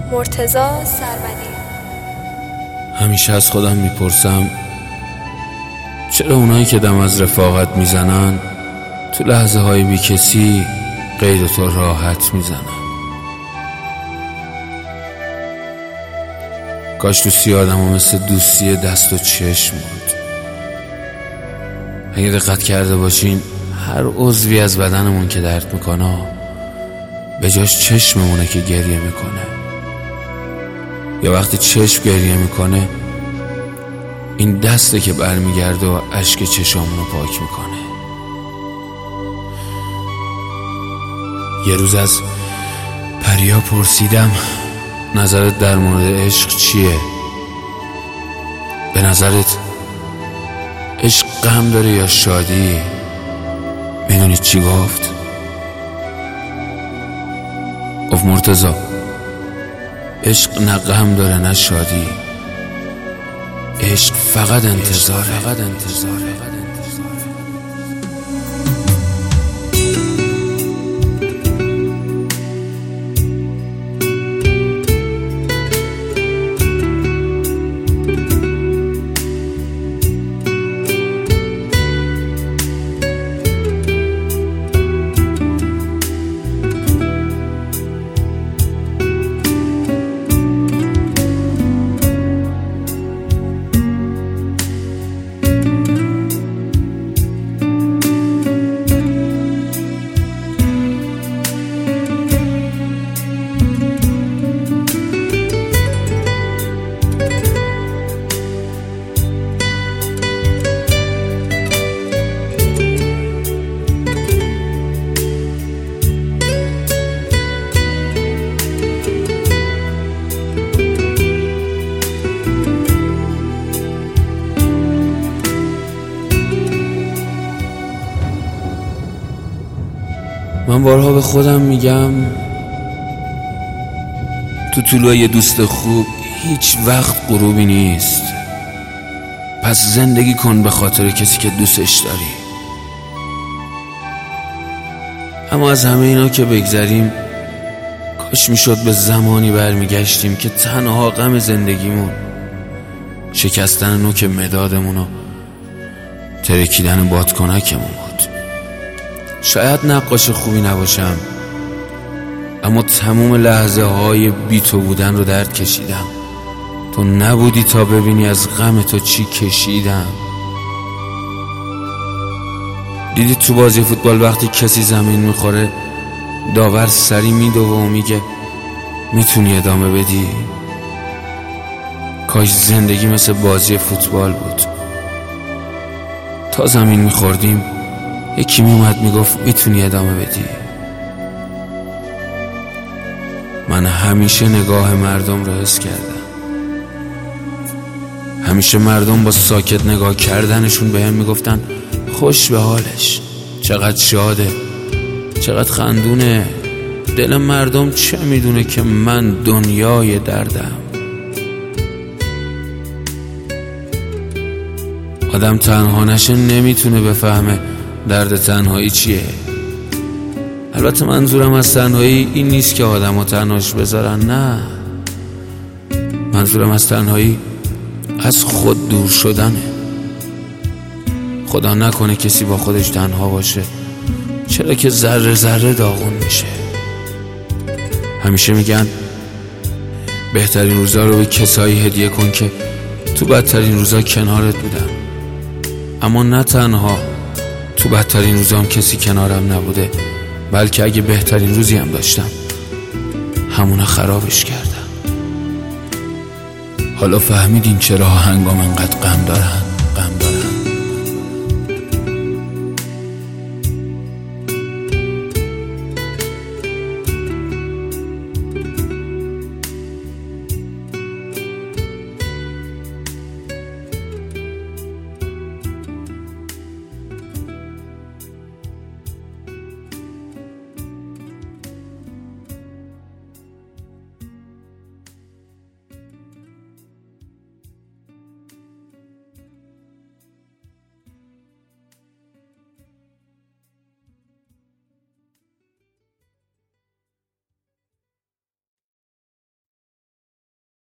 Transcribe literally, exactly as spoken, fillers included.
مرتضی سرودی. همیشه از خودم میپرسم چرا اونایی که دم از رفاقت میزنن تو لحظه های بی کسی غیر تو راحت میزنن. کاش دوستی آدم ها مثل دوستی دست و چشم بود. اگه دقت کرده باشین هر عضوی از بدنمون که درد میکنه به جاش چشممونه که گریه میکنه، یا وقتی چشم گریه میکنه این دسته که برمیگرده و اشک چشامونو پاک میکنه. یه روز از پریا پرسیدم نظرت در مورد عشق چیه؟ به نظرت عشق غم داره یا شادی؟ میدونی چی گفت؟ گفت مرتضی عشق نه غم داره نه شادی، عشق فقط انتظاره. فقط انتظاره. من بارها به خودم میگم تو طلوع یه دوست خوب هیچ وقت غروبی نیست، پس زندگی کن به خاطر کسی که دوستش داری. اما از همه اینا که بگذریم کاش میشد به زمانی برمیگشتیم که تنها غم زندگیمون شکستن نوک مدادمون و ترکیدن بادکنکمون بود. شاید نقاش خوبی نباشم اما تموم لحظه های بی تو بودن رو درد کشیدم. تو نبودی تا ببینی از غم تو چی کشیدم. دیدی تو بازی فوتبال وقتی کسی زمین میخوره داور سری میدوه و میگه میتونی ادامه بدی؟ کاش زندگی مثل بازی فوتبال بود. تا زمین میخوردیم یکی میومد میگفت میتونی ادامه بدی. من همیشه نگاه مردم رو حس کردم. همیشه مردم با ساکت نگاه کردنشون بهم میگفتن خوش به حالش، چقدر شاده، چقدر خندونه. دل مردم چه میدونه که من دنیای دردم. آدم تنها نشه نمیتونه بفهمه درد تنهایی چیه. البته منظورم از تنهایی این نیست که آدم ها تنهاش بذارن، نه، منظورم از تنهایی از خود دور شدنه. خدا نکنه کسی با خودش تنها باشه، چرا که ذره ذره داغون میشه. همیشه میگن بهترین روزا رو به کسایی هدیه کن که تو بدترین روزا کنارت بودن. اما نه تنها تو بدترین روزام کسی کنارم نبوده، بلکه اگه بهترین روزی هم داشتم همونه خرابش کردم. حالا فهمیدین چرا هنگام انقدر غم دارن؟